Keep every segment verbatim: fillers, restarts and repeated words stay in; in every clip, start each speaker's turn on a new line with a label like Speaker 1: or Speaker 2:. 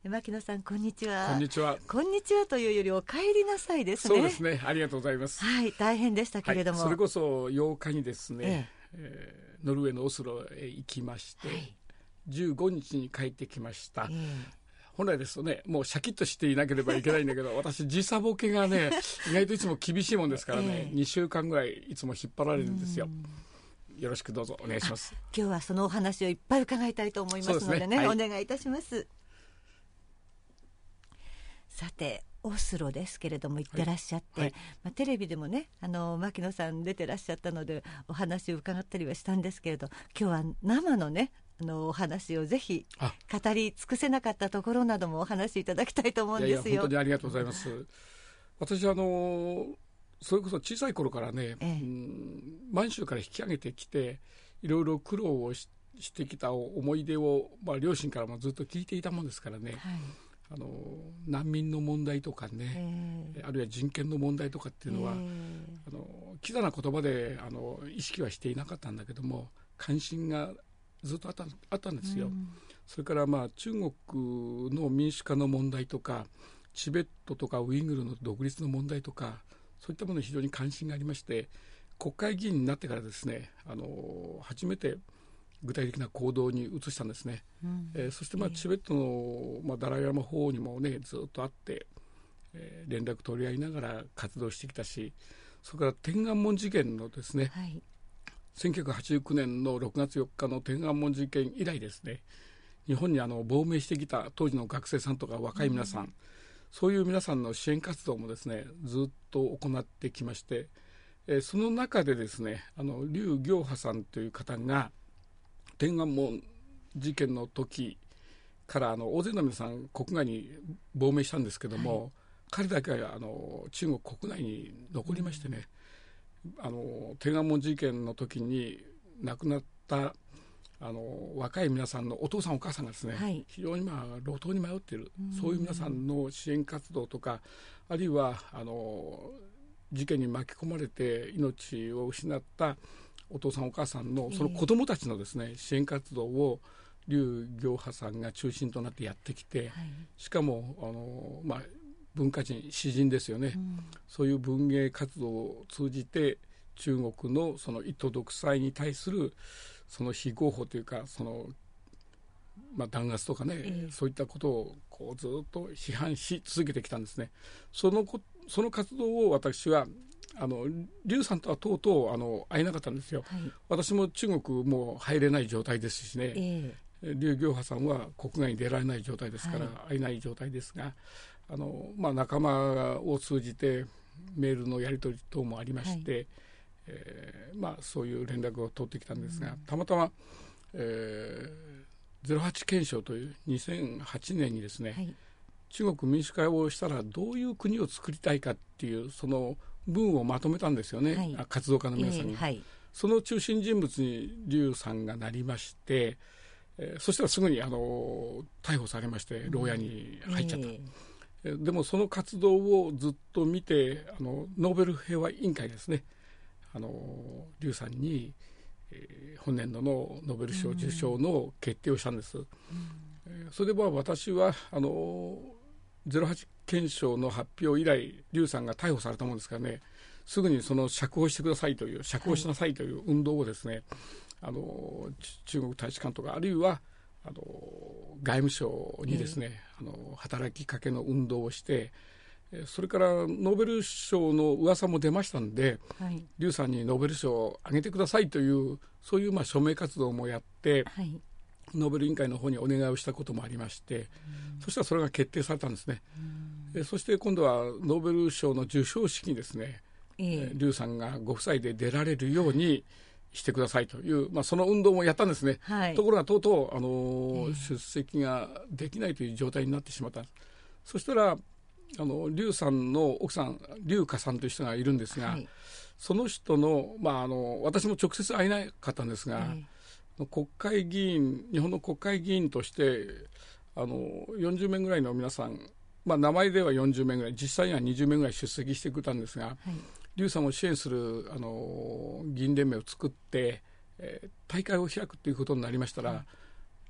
Speaker 1: 牧野さん、こんにちは。
Speaker 2: こんにちは。
Speaker 1: こんにちはというよりお帰りなさいですね。
Speaker 2: そうですね、ありがとうございます。
Speaker 1: はい、大変でしたけれども、
Speaker 2: はい、それこそようかにですね、
Speaker 1: え
Speaker 2: えー、ノルウェーのオスロへ行きまして、はい、じゅうごにちに帰ってきました。えー本来ですとね、もうシャキッとしていなければいけないんだけど私時差ボケがね意外といつも厳しいもんですからね、えー、にしゅうかんぐらいいつも引っ張られるんですよ。よろしくどうぞお願いします。
Speaker 1: 今日はそのお話をいっぱい伺いたいと思いますので ね, でね、はい、お願いいたします。さてオスロですけれども行ってらっしゃって、はいはい、まあ、テレビでもねあの牧野さん出てらっしゃったのでお話を伺ったりはしたんですけれど、今日は生のねあのお話をぜひ語り尽くせなかったところなどもお話しいただきたいと思うんですよ。
Speaker 2: いやいや本当にありがとうございます。私あのそれこそ小さい頃からね、ええ、うん、満州から引き上げてきていろいろ苦労を し, してきた思い出を、まあ、両親からもずっと聞いていたもんですからね、はい、あの難民の問題とかね、えー、あるいは人権の問題とかっていうのは、えー、あのキザな言葉であの意識はしていなかったんだけども関心がずっとあった、あったんですよ、うん、それからまあ中国の民主化の問題とかチベットとかウイグルの独立の問題とかそういったものに非常に関心がありまして国会議員になってからですねあの初めて具体的な行動に移したんですね、うんえー、そしてまあチベットの、まあ、ダライラマ法にもねずっとあって、えー、連絡取り合いながら活動してきたしそれから天安門事件のですね、はいせんきゅうひゃくはちじゅうきゅうねんのろくがつよっかの天安門事件以来ですね日本にあの亡命してきた当時の学生さんとか若い皆さん、うん、そういう皆さんの支援活動もですねずっと行ってきまして、えー、その中でですねあの劉暁波さんという方が天安門事件の時からあの大勢の皆さん国外に亡命したんですけども、はい、彼だけはあの中国国内に残りましてね、うんあの天安門事件の時に亡くなったあの若い皆さんのお父さんお母さんがですね、はい、非常にまあ路頭に迷っているそういう皆さんの支援活動とかあるいはあの事件に巻き込まれて命を失ったお父さんお母さんのその子どもたちのですね、えー、支援活動を劉暁波さんが中心となってやってきて、はい、しかもあの、まあ文化人詩人ですよね、うん、そういう文芸活動を通じて中国のその一党独裁に対するその非合法というかその、まあ、弾圧とかね、えー、そういったことをこうずっと批判し続けてきたんですね。そのこその活動を私はあの劉さんとはとうとうあの会えなかったんですよ、はい、私も中国も入れない状態ですしね、えー、劉暁波さんは国外に出られない状態ですから、はい、会えない状態ですがあのまあ、仲間を通じてメールのやり取り等もありまして、はいえーまあ、そういう連絡を取ってきたんですが、うん、たまたま、えー、ゼロはち憲章というにせんはちねんにですね、はい、中国民主化をしたらどういう国を作りたいかっていうその文をまとめたんですよね、はい、活動家の皆さんに、えーはい、その中心人物に劉さんがなりましてえー、そしたらすぐにあの逮捕されまして牢屋に入っちゃった、うんえーでもその活動をずっと見てあのノーベル平和委員会ですねあの劉さんに、えー、本年度のノーベル賞受賞の決定をしたんです、うんえー、それでまあ私はあのゼロはち憲章の発表以来劉さんが逮捕されたものですからねすぐにその釈放してくださいという釈放しなさいという運動をですね、はい、あの中国大使館とかあるいはあの外務省にですね、えー、あの働きかけの運動をしてそれからノーベル賞の噂も出ましたんで、はい、劉さんにノーベル賞をあげてくださいというそういうまあ署名活動もやって、はい、ノーベル委員会の方にお願いをしたこともありまして、うん、そしたらそれが決定されたんですね、うん、そして今度はノーベル賞の授賞式にですね、えー、劉さんがご夫妻で出られるようにしてくださいという、まあ、その運動もやったんですね、はい、ところがとうとう、あのーえー、出席ができないという状態になってしまった。そしたらあの劉さんの奥さん劉華さんという人がいるんですが、はい、その人の、まあ、あの私も直接会えなかったんですが、えー、国会議員日本の国会議員としてあのよんじゅうめいぐらいの皆さん、まあ、名前ではよんじゅうめいぐらい実際にはにじゅうめいぐらい出席してくれたんですが、はい、劉さんを支援するあの議員連盟を作って、えー、大会を開くということになりましたら、はい、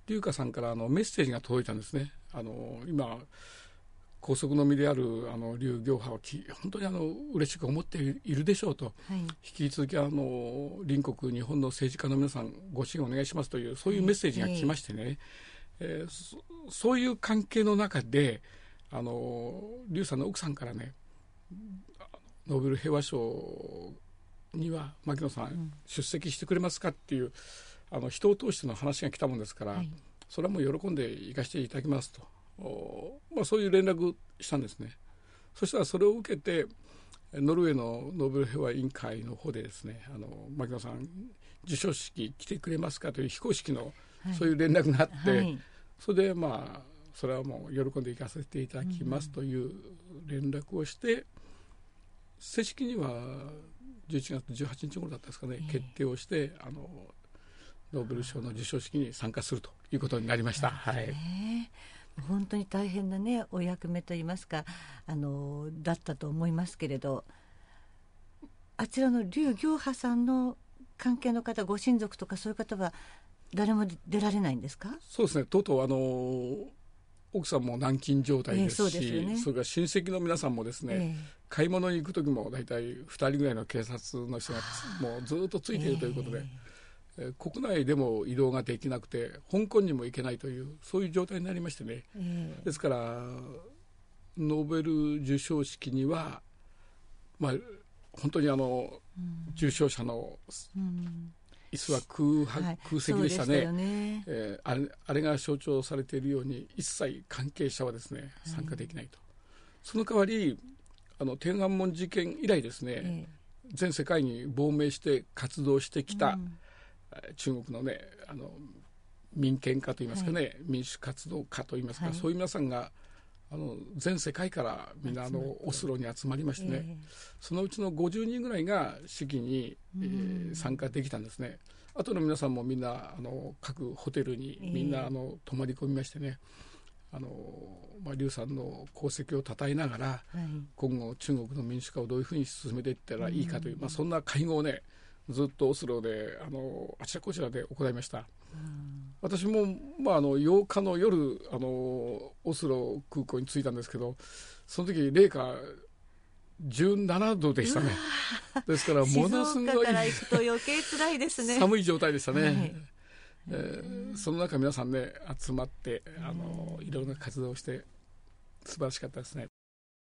Speaker 2: 劉華さんからあのメッセージが届いたんですね。あの今高速の身であるあの劉行波はき本当にあの嬉しく思っているでしょうと、はい、引き続きあの隣国日本の政治家の皆さんご支援お願いしますというそういうメッセージが来ましてね、はいえー、そ, そういう関係の中であの劉さんの奥さんからねノーベル平和賞には牧野さん出席してくれますかっていうあの人を通しての話が来たもんですから、はい、それはもう喜んで行かせていただきますと、まあ、そういう連絡したんですね。そしたらそれを受けてノルウェーのノーベル平和委員会の方でですねあの牧野さん授賞式来てくれますかという非公式のそういう連絡があって、はいはい、それでまあそれはもう喜んで行かせていただきますという連絡をして、うん、正式にはじゅういちがつじゅうはちにち頃だったですかね、えー、決定をしてあのノーベル賞の授賞式に参加するということになりました。はい、
Speaker 1: 本当に大変な、ね、お役目といいますかあのだったと思いますけれど、あちらの劉行波さんの関係の方ご親族とかそういう方は誰も出られないんですか？
Speaker 2: そうですね、とうとうあの奥さんも軟禁状態ですし、えー そうですよね、それから親戚の皆さんもですね、えー、買い物に行く時もだいたいふたりぐらいの警察の人がもうずっとついているということで、えーえー、国内でも移動ができなくて香港にも行けないというそういう状態になりましてね、えー、ですからノーベル授賞式には、まあ、本当にあの、うん、受賞者の、うん椅子は 空, はい、空席でしたね。ねえー、あれ、あれが象徴されているように一切関係者はですね参加できないと、はい、その代わりあの天安門事件以来ですね、えー、全世界に亡命して活動してきた、うん、中国のねあの民権家といいますかね、はい、民主活動家といいますか、はい、そういう皆さんがあの全世界からみんなあのオスロに集まりましてね、えー、そのうちのごじゅうにんぐらいが式に、えー、参加できたんですね。あとの皆さんもみんなあの各ホテルにみんなあの泊まり込みましてね、あのまあ、劉さんの功績を称えながら、はい、今後中国の民主化をどういうふうに進めていったらいいかという、まあ、そんな会合をねずっとオスロであのあちらこちらで行いました。私も、まあ、あのようかの夜あのオスロ空港に着いたんですけど、その時零下じゅうななどでしたね。ですからものすごい
Speaker 1: 静岡から行くと余計辛いですね。
Speaker 2: 寒い状態でしたね、はいえー、その中皆さんね集まってあのいろいろな活動をして素晴らしかったですね。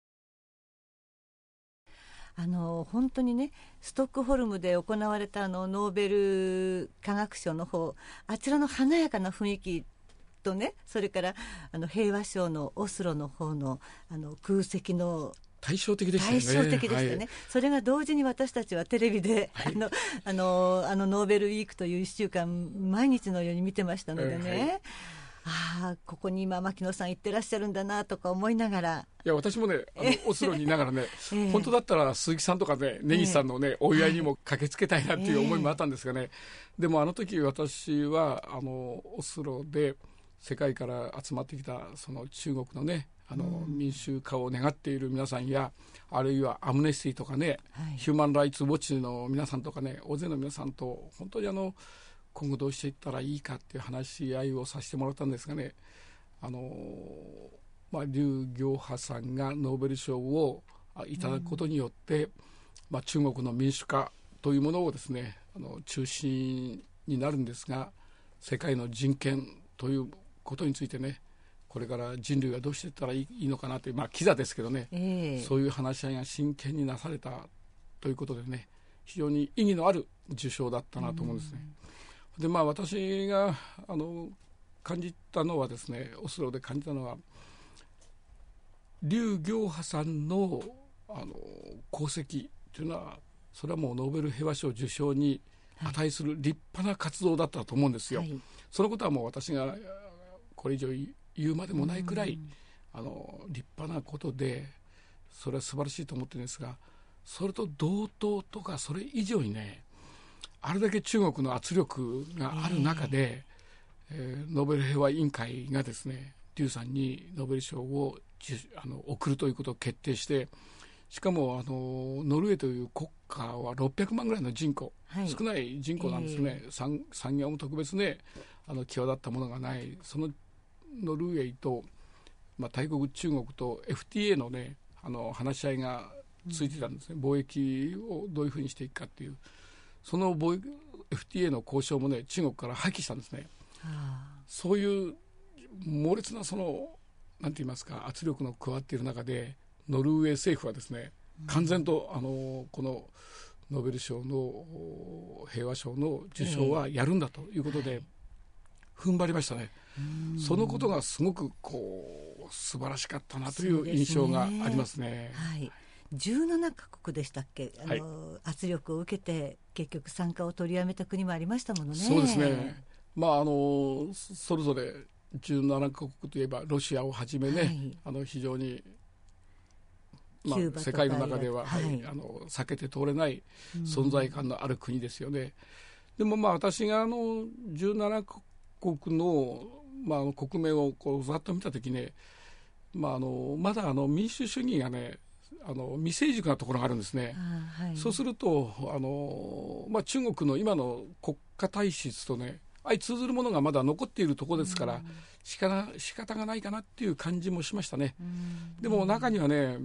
Speaker 1: あの本当にねストックホルムで行われたあのノーベル化学賞の方、あちらの華やかな雰囲気とね、それからあの平和賞のオスロの方のあの空席の
Speaker 2: 対照的でしたね。
Speaker 1: 対照的でしたね、はい、それが同時に私たちはテレビで、はい、あのあのあのノーベルウィークといういっしゅうかん毎日のように見てましたのでね、はい、ああここに今牧野さん行ってらっしゃるんだなとか思いながら、
Speaker 2: いや私もねあのオスロにいながらね、えー、本当だったら鈴木さんとかね根岸さんのね、えー、お祝いにも駆けつけたいなっていう思いもあったんですがね、えー、でもあの時私はあのオスロで世界から集まってきたその中国のねあの、うん、民主化を願っている皆さんや、あるいはアムネスティとかね、はい、ヒューマンライツウォッチの皆さんとかね大勢の皆さんと本当にあの今後どうしていったらいいかっていう話し合いをさせてもらったんですがね、あの、まあ、劉行波さんがノーベル賞をいただくことによって、うんまあ、中国の民主化というものをですねあの中心になるんですが、世界の人権ということについてねこれから人類がどうしていったらいいのかなという、まあ、キザですけどね、えー、そういう話し合いが真剣になされたということでね、非常に意義のある受賞だったなと思うんですね。で、まあ、私があの感じたのはですね、オスロで感じたのは劉行波さんのあの功績というのはそれはもうノーベル平和賞受賞に値する立派な活動だったと思うんですよ、はい、そのことはもう私がこれ以上言うまでもないくらい、うん、あの立派なことでそれは素晴らしいと思ってるんですが、それと同等とかそれ以上にねあれだけ中国の圧力がある中で、えーえー、ノーベル平和委員会がですね劉さんにノーベル賞をあの送るということを決定して、しかもあのノルウェーという国家はろっぴゃくまんぐらいの人口、はい、少ない人口なんですね、えー、産, 産業も特別ねあの際立ったものがない。そのノルウェーと、まあ、大国中国と エフティーエー のね、あの話し合いがついてたんですね、うん、貿易をどういうふうにしていくかっていう、その貿易 エフティーエー の交渉もね、中国から破棄したんですね。はあ、そういう猛烈なそのなんて言いますか、圧力の加わっている中で、ノルウェー政府はですね、完全とあのこのノーベル賞の平和賞の受賞はやるんだということで踏ん張りましたね。そのことがすごくこう素晴らしかったなという印象がありますね。
Speaker 1: はい、じゅうななかこくでしたっけ、あの、はい、圧力を受けて結局参加を取りやめた国もありましたものね。
Speaker 2: そうですね、まあ、あのそれぞれじゅうななかこくといえばロシアをはじめね、はい、あの非常に、まあ、世界の中では、はいはい、あの避けて通れない存在感のある国ですよね。うん、でもまあ私があのじゅうななかこくの、まあ、国名をこうざっと見たときね、まあ、あのまだあの民主主義がね、あの未成熟なところがあるんですね。はい、そうするとあの、まあ、中国の今の国家体質とね相通ずるものがまだ残っているところですから、うん、しか仕方がないかなっていう感じもしましたね。うん、でも中にはね、うん、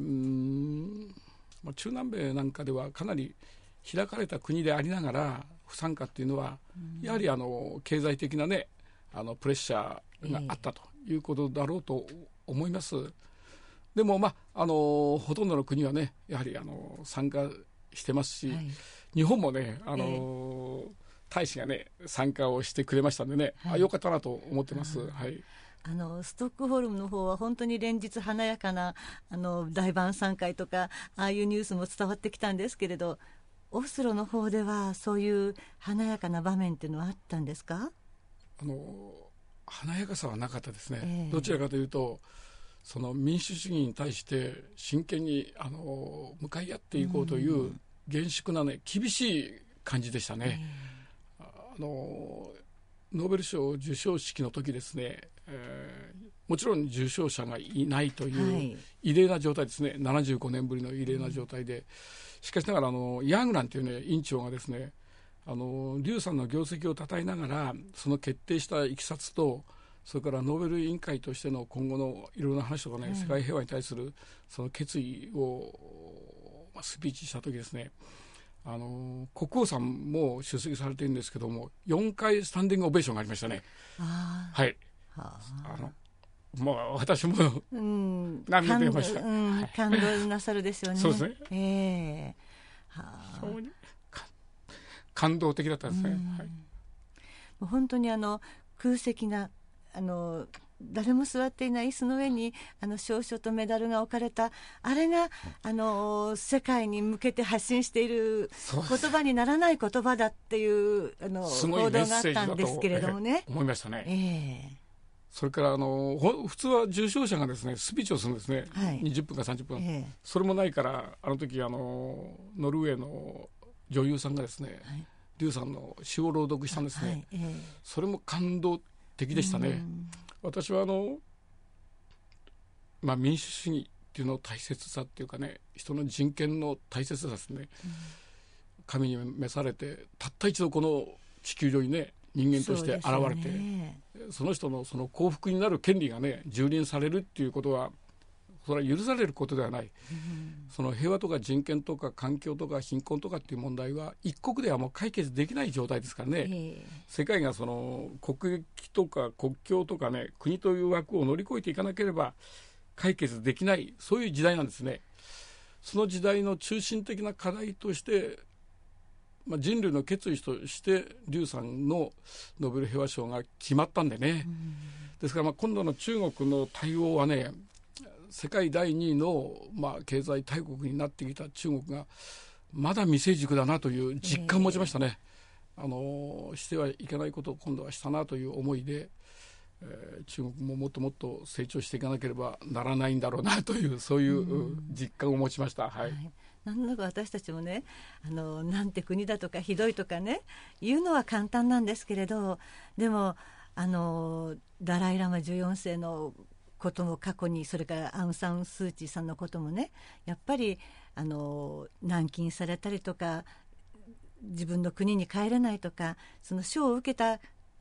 Speaker 2: まあ、中南米なんかではかなり開かれた国でありながら不参加っていうのは、うん、やはりあの経済的なね、あのプレッシャーがあったということだろうと思います。えー、でも、まあ、あのほとんどの国はねやはりあの参加してますし、はい、日本もねあの、えー大使がね参加をしてくれましたんでね、はい、あよかったなと思ってます。はい、
Speaker 1: あのストックホルムの方は本当に連日華やかなあの大晩餐会とかああいうニュースも伝わってきたんですけれど、オスロの方ではそういう華やかな場面っていうのはあったんですか？
Speaker 2: あの華やかさはなかったですね。えー、どちらかというとその民主主義に対して真剣にあの向かい合っていこうという厳粛なね厳しい感じでしたね。えーあのノーベル賞授賞式の時ですね、えー、もちろん受賞者がいないという異例な状態ですね。ななじゅうごねんぶりの異例な状態で、うん、しかしながらあのヤングランという、ね、委員長がですね、あの劉さんの業績を称えながらその決定したいきさつと、それからノーベル委員会としての今後のいろいろな話とかね、うん、世界平和に対するその決意を、まあ、スピーチした時ですね、あの国王さんも出席されているんですけども、よんかいスタンディングオベーションがありましたね。あ、はい、はあ、あのもう私も、うん、涙出ました。
Speaker 1: うん、はい、感動なさるですよね。
Speaker 2: そうですね、
Speaker 1: えーはあ、
Speaker 2: 非常に感動的だったんですね。はい、も
Speaker 1: う本当にあの空席なあの誰も座っていない椅子の上にあの証書とメダルが置かれた、あれがあの世界に向けて発信している言葉にならない言葉だっていうあの報道があったんですけれどもね、
Speaker 2: えー、思いましたね。
Speaker 1: えー、
Speaker 2: それからあの普通は受賞者がですねスピーチをするんですね、はい、にじゅっぷんかさんじゅっぷん、えー、それもないから、あの時あのノルウェーの女優さんがですね、はい、劉さんの詩を朗読したんですね。はい、えー、それも感動的でしたね。私はあの、まあ、民主主義っていうの大切さっていうかね、人の人権の大切さですね、うん、神に召されてたった一度この地球上にね人間として現れて そ,、ね、その人のその幸福になる権利がね蹂躙されるっていうことはそれは許されることではない、うん、その平和とか人権とか環境とか貧困とかっていう問題は一国ではもう解決できない状態ですからね、えー、世界がその国益とか国境とかね国という枠を乗り越えていかなければ解決できない、そういう時代なんですね。その時代の中心的な課題として、まあ、人類の決意として劉さんのノーベル平和賞が決まったんでね、うん、ですからまあ今度の中国の対応はね、世界だいにいの、まあ、経済大国になってきた中国がまだ未成熟だなという実感を持ちましたね。えー、あのしてはいけないことを今度はしたなという思いで、えー、中国ももっともっと成長していかなければならないんだろうなというそういう実感を持ちました。はい、はい、
Speaker 1: なんだか私たちもね、あのなんて国だとかひどいとかね言うのは簡単なんですけれど、でもあのダライラマじゅうよんせいのことも過去に、それからアウン・サン・スー・チーさんのこともね、やっぱりあの軟禁されたりとか自分の国に帰れないとか、その賞を受けた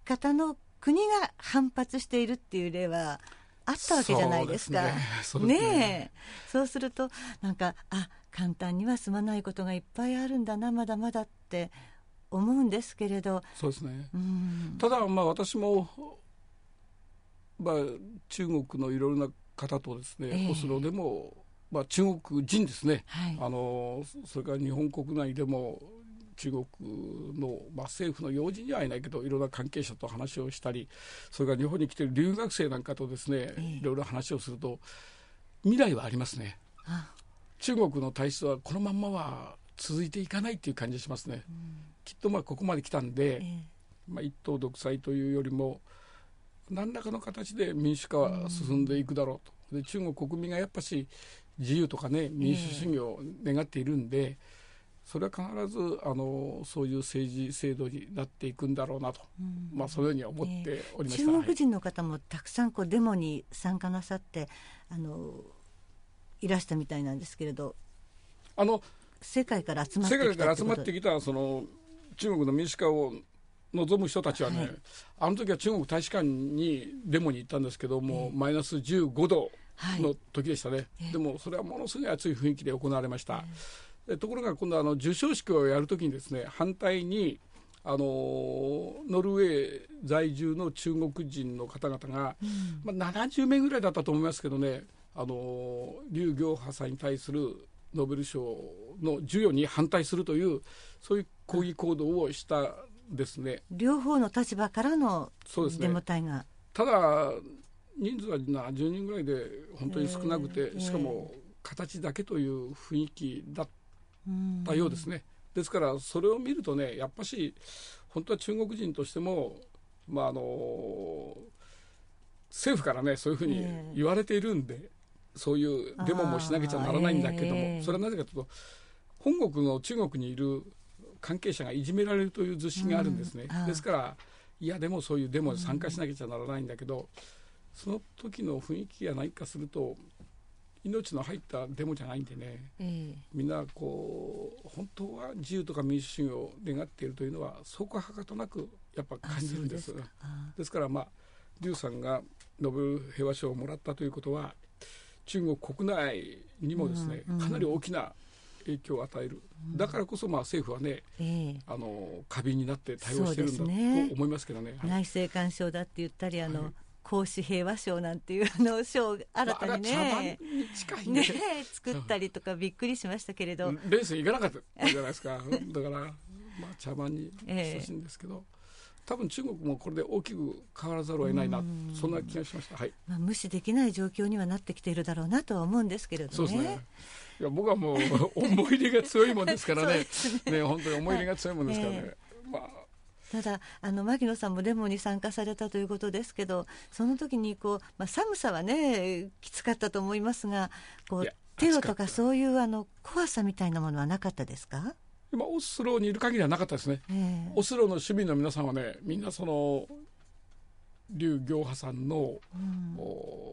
Speaker 1: 方の国が反発しているっていう例はあったわけじゃないですか。
Speaker 2: そうですね。そうですね。
Speaker 1: ねえ、そうするとなんかあ簡単には済まないことがいっぱいあるんだなまだまだって思うんですけれど。
Speaker 2: そうですね。
Speaker 1: うん、た
Speaker 2: だまあ私も、まあ、中国のいろいろな方とですね、えー、オスロでも、まあ、中国人ですね、はい、あのそれから日本国内でも中国の、まあ、政府の要人には会えないけどいろんな関係者と話をしたり、それから日本に来ている留学生なんかとですね、えー、いろいろ話をすると未来はありますね。あ中国の体質はこのまんまは続いていかないっていう感じがしますね、うん、きっとまあここまで来たんで、えーまあ、一党独裁というよりも何らかの形で民主化は進んでいくだろうと、うん、で中国国民がやっぱし自由とかね民主主義を願っているんで、えー、それは必ずあのそういう政治制度になっていくんだろうなと、うんまあ、そのようには思っておりました、
Speaker 1: えー、中国人の方もたくさんこうデモに参加なさってあのいらしたみたいなんですけれど、
Speaker 2: あの
Speaker 1: 世界から集まってきた
Speaker 2: 世界から集まってきたその中国の民主化を望む人たちはね、はい、あの時は中国大使館にデモに行ったんですけども、えー、マイナスじゅうごどの時でしたね、はい、でもそれはものすごい熱い雰囲気で行われました、えー、ところが今度あの授賞式をやる時にですね反対にあのノルウェー在住の中国人の方々が、うんまあ、ななじゅうめいぐらいだったと思いますけどね、あの劉暁波さんに対するノーベル賞の授与に反対するというそういう抗議行動をしたですね。
Speaker 1: 両方の立場からのデモ隊が、ね、
Speaker 2: ただ人数はななじゅうにんぐらいで本当に少なくて、えー、しかも形だけという雰囲気だったようですね。ですからそれを見るとねやっぱし本当は中国人としても、まあ、あの政府からねそういうふうに言われているんで、えーそういうデモもしなきゃならないんだけども、えー、それはなぜかというと本国の中国にいる関係者がいじめられるという図式があるんですね、うん、ですからいやでもそういうデモに参加しなきゃならないんだけど、うん、その時の雰囲気が何かすると命の入ったデモじゃないんでね、えー、みんなこう本当は自由とか民主主義を願っているというのはそこはかとなくやっぱ感じるんです。です、ですからまあ劉さんがノーベル平和賞をもらったということは中国国内にもですね、うんうん、かなり大きな影響を与える、うん、だからこそまあ政府はね、えー、あの過敏になって対応してるんだと思いますけどね、はい、
Speaker 1: 内政官賞だって言ったりあの、はい、孔子平和賞なんていうあの賞を新たにね、
Speaker 2: まあ、茶番に近いね、
Speaker 1: ね作ったりとかびっくりしましたけれど
Speaker 2: レースに行かなかったじゃないですかだから、まあ、茶番に親しいんですけど、えー多分中国もこれで大きく変わらざるを得ないな、そんな気がしました、はい
Speaker 1: まあ、無視できない状況にはなってきているだろうなとは思うんですけれどね。
Speaker 2: そうですね。いや僕はもう思い入れが強いもんですから ね, ね, ね本当に思い入れが強いもんですからね、えーまあ、
Speaker 1: ただあの牧野さんもデモに参加されたということですけどその時にこう、まあ、寒さはねきつかったと思いますがこうテロとかそういうあの怖さみたいなものはなかったですか？
Speaker 2: 今オスロにいる限りはなかったですね、えー、オスロの市民の皆さんはねみんなその劉暁波さんの、うん、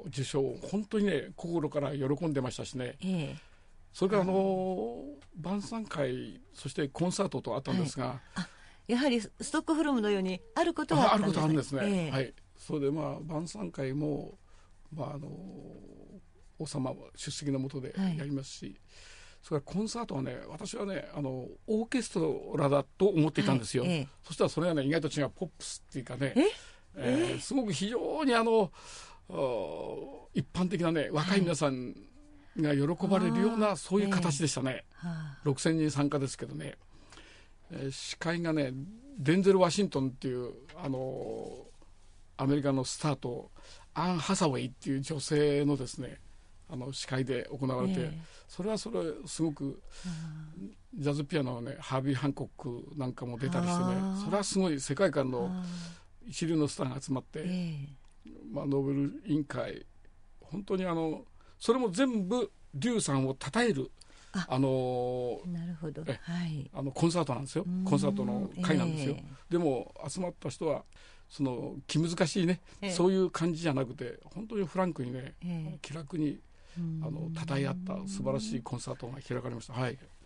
Speaker 2: 受賞を本当にね心から喜んでましたしね、えー、それからあの晩餐会そしてコンサートとあったんですが、はい、あ
Speaker 1: やはりストックホルムのようにあることはあったんですね。
Speaker 2: あることあるんですね、えー、はい。それでまあ晩餐会も、まあ、あの王様出席の下でやりますし、はいそれからコンサートはね私はねあのオーケストラだと思っていたんですよ、はいええ、そしたらそれはね意外と違うポップスっていうかねえ、えー、すごく非常にあの一般的なね若い皆さんが喜ばれるような、はい、そういう形でしたね、えー、ろくせんにん参加ですけどね、えー、司会がねデンゼル・ワシントンっていうあのアメリカのスターとアン・ハサウェイっていう女性のですねあの司会で行われて、えー、それはそれすごくジャズピアノのねハービー・ハンコックなんかも出たりしてねそれはすごい世界観の一流のスターが集まって、えーまあ、ノーベル委員会本当にあのそれも全部劉さんを称えるあ、あのー、
Speaker 1: なるほど、はい、
Speaker 2: あのコンサートなんですよコンサートの会なんですよ、えー、でも集まった人はその気難しいね、えー、そういう感じじゃなくて本当にフランクにね、えー、気楽にあの称え合った素晴らしいコンサートが開かれました、はい、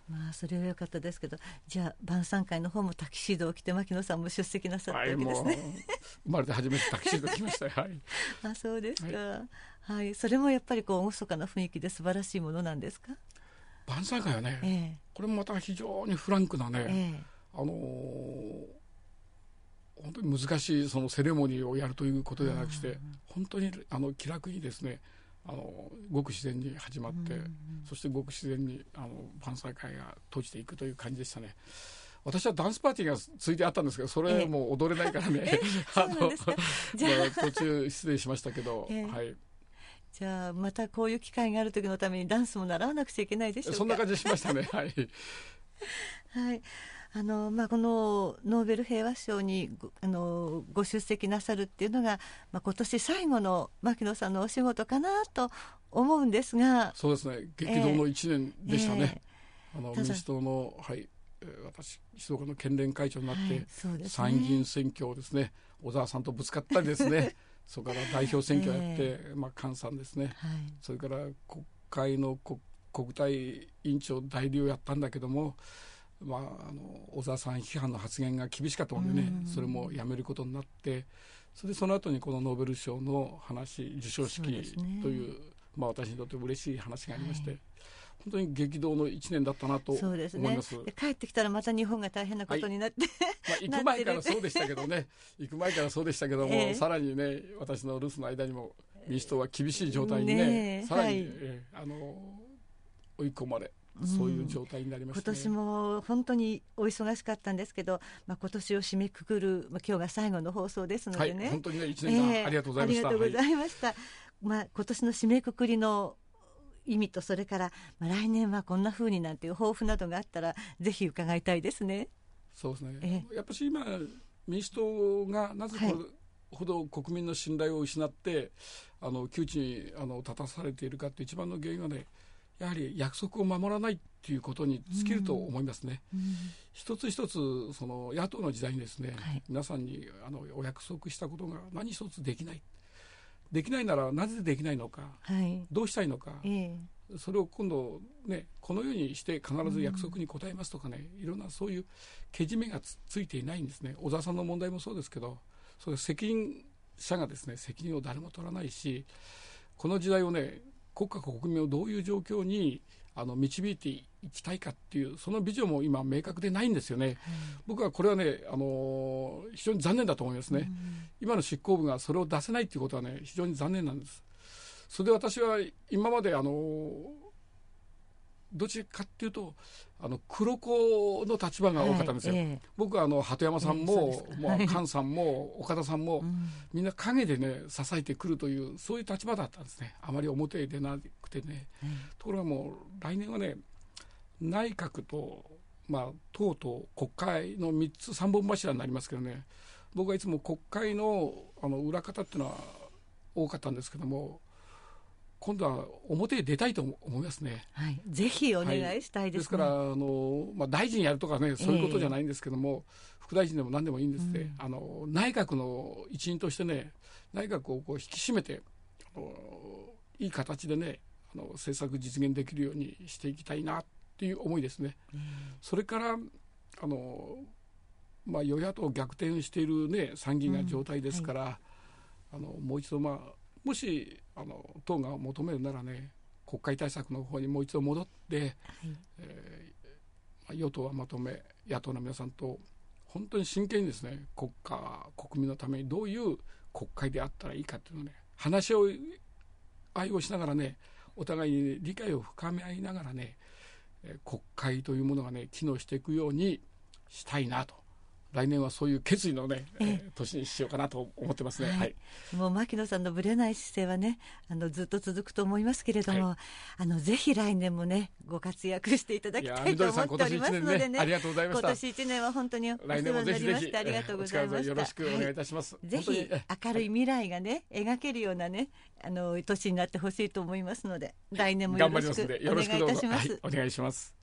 Speaker 1: まあそれは良かったですけど、じゃあ晩餐会の方もタキシードを着て牧野さんも出席なさったわけですね。
Speaker 2: はい、もう生まれて初めてタキシード着ましたよ。はい、
Speaker 1: あ、そうですか、はいはい、それもやっぱりこう厳かな雰囲気で素晴らしいものなんですか？
Speaker 2: 晩餐会はね、ええ、これもまた非常にフランクなね、ええ、あのー、本当に難しいそのセレモニーをやるということではなくして、本当にあの気楽にですね、あのごく自然に始まって、うんうん、そしてごく自然にあの晩餐会が閉じていくという感じでしたね。私はダンスパーティーがついてあったんですけど、それもう踊れないからね、あの途中失礼しましたけど、えー、はい。
Speaker 1: じゃあまたこういう機会がある時のためにダンスも習わなくちゃいけないでしょうか？
Speaker 2: そんな感じしましたね。はい、
Speaker 1: はい、あのまあ、このノーベル平和賞に ご, あのご出席なさるっていうのが、まあ、今年最後の牧野さんのお仕事かなと思うんですが。
Speaker 2: そうですね、激動のいちねんでしたね、えーえー、あの民主党の、はい、私静岡の県連会長になって、はいね、参議院選挙をですね、小沢さんとぶつかったりですねそれから代表選挙をやって、えーまあ、菅さんですね、はい、それから国会の 国, 国対委員長代理をやったんだけども、まあ、あの小沢さん批判の発言が厳しかったのでね、それもやめることになって、それでその後にこのノーベル賞の話、授賞式という、ね、まあ、私にとって嬉しい話がありまして、はい、本当に激動のいちねんだったなと思います。そうですね、
Speaker 1: で帰ってきたらまた日本が大変なことになって、
Speaker 2: はい、まあ、行く前からそうでしたけどね行く前からそうでしたけども、えー、さらにね、私の留守の間にも民主党は厳しい状態に ね, ねさらに、はい、えー、あの追い込まれ、そういう状態になりましたね、
Speaker 1: うん、今年も本当にお忙しかったんですけど、まあ、今年を締めくくる、まあ、今日が最後の放送ですのでね、
Speaker 2: はい、本当にねいちねんかん、えー、ありがとうございました。
Speaker 1: ありがとうございました、はい、まあ、今年の締めくくりの意味と、それから、まあ、来年はこんな風になんていう抱負などがあったらぜひ伺いたいですね。
Speaker 2: そうですね、えやっぱり今民主党がなぜこれほど国民の信頼を失って、はい、あの窮地にあの立たされているかという一番の原因はね、やはり約束を守らないということに尽きると思いますね、うんうん、一つ一つその野党の時代にですね、はい、皆さんにあのお約束したことが何一つできない、できないならなぜできないのか、はい、どうしたいのか、えー、それを今度ね、このようにして必ず約束に応えますとかね、うん、いろんなそういうけじめが つ, ついていないんですね。小沢さんの問題もそうですけど、それ責任者がですね、責任を誰も取らないし、この時代をね、国家国民をどういう状況にあの導いていきたいかっていう、そのビジョンも今明確でないんですよね、うん、僕はこれはね、あのー、非常に残念だと思いますね、うん、今の執行部がそれを出せないっていうことはね、非常に残念なんです。それで私は今まであのー、どちらかっていうとあの黒子の立場が多かったんですよ、はい、えー、僕はあの鳩山さんも、えーまあ、菅さんも岡田さんも、うん、みんな陰でね支えてくるという、そういう立場だったんですね。あまり表へ出なくてね、うん、ところがもう来年はね、内閣と、まあ、党と国会のみっつさんぼん柱になりますけどね、僕はいつも国会 の, あの裏方っていうのは多かったんですけども、今度は表へ出たいと思いますね、
Speaker 1: はい、ぜひお願いしたいですね、はい、
Speaker 2: ですからあの、まあ、大臣やるとかね、そういうことじゃないんですけども、えー、副大臣でも何でもいいんですね、うん、あの内閣の一員としてね、内閣をこう引き締めてあのいい形でね、あの政策実現できるようにしていきたいなっていう思いですね、うん、それからあの、まあ、与野党逆転している、ね、参議院が状態ですから、うん、はい、あのもう一度、まあもしあの党が求めるならね、国会対策の方にもう一度戻って、はい、えー、与党はまとめ、野党の皆さんと本当に真剣にですね、国家国民のためにどういう国会であったらいいかっていうのをね、話し合いをしながらね、お互いに理解を深め合いながらね、国会というものがね機能していくようにしたいなと、来年はそういう決意のね、えー、年にしようかなと思ってますね、はいはい、
Speaker 1: もう牧野さんのぶれない姿勢はね、あのずっと続くと思いますけれども、はい、あのぜひ来年もねご活躍していただきたいと思っておりますので ね, ね
Speaker 2: ありがとうございました。
Speaker 1: 今年いちねんは本当にお世話になりましてありがとうございました。
Speaker 2: よろしくお願いいたします、
Speaker 1: はい、ぜひ明るい未来がね描けるようなね、あの年になってほしいと思いますので、来年もよろしくお願いいたします。
Speaker 2: お願いします。